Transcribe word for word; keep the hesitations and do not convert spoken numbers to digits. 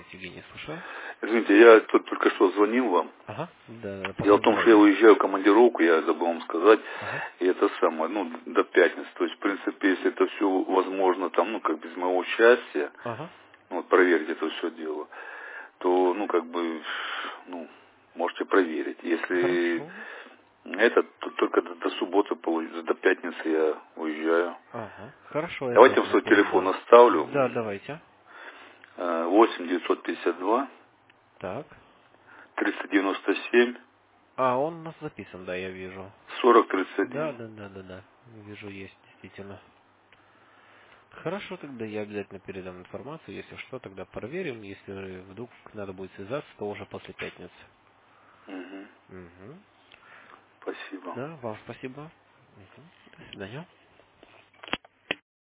здравствуйте, Евгений, слушаю. Извините, я тут только что звонил вам. Ага, да, по Дело в поводу том, что я брони. уезжаю в командировку, я забыл вам сказать, Ага. и это самое, ну, до пятницы. То есть, в принципе, если это все возможно, там, ну, как без моего участия, Ага. ну, вот проверить это все дело, то, ну, как бы, ну, можете проверить. Если Хорошо. это, то только до, до субботы, получится, до пятницы я уезжаю. Ага. Хорошо, я Давайте я обязательно свой телефон передам. оставлю. Да, давайте. Э, восемь девятьсот пятьдесят два Так. триста девяносто семь А, он у нас записан, да, я вижу. сорок тридцать Да, один. да, да, да, да. Вижу, есть, действительно. Хорошо, тогда я обязательно передам информацию. Если что, тогда проверим. Если вдруг надо будет связаться, то уже после пятницы. Мгм. Угу. Спасибо. Да, вам спасибо. Мгм. До свидания.